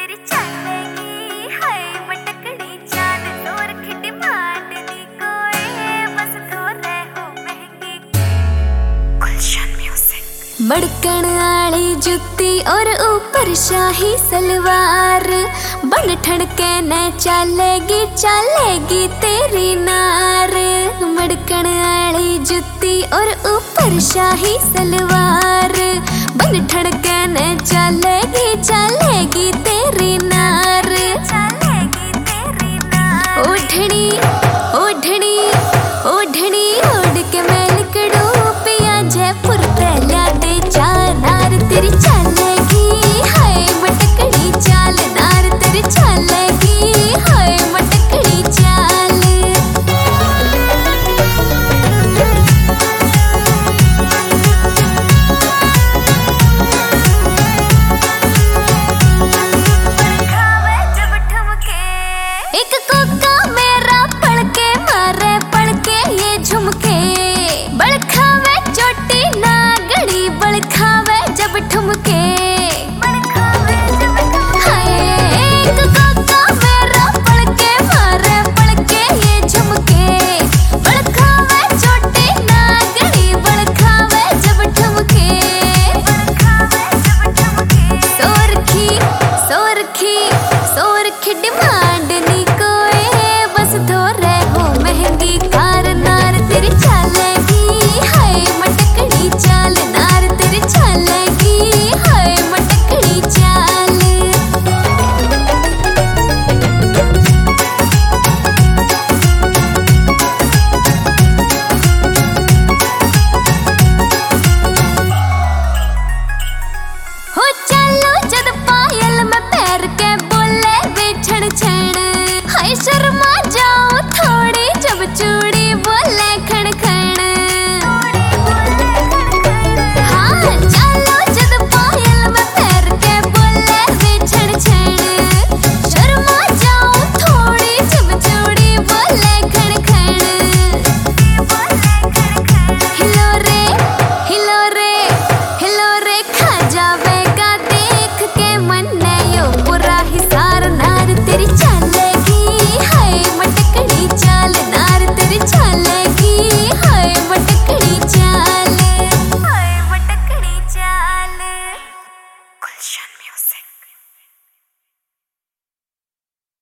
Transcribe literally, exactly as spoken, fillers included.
तेरी चलेगी हाय मटकड़ी जान तो रखी डिमांड दी कोई बस तो रहो महंगी। गुलशन म्यूजिक। मड़कन आली जुत्ती और ऊपर शाही सलवार बन ठणके न चलेगी चलेगी तेरी नार। मड़कन आली जुत्ती और ऊपर शाही सलवार बन ठणके न चलेगी चलेगी तेरी नार। चलेगी तेरी नार। उठनी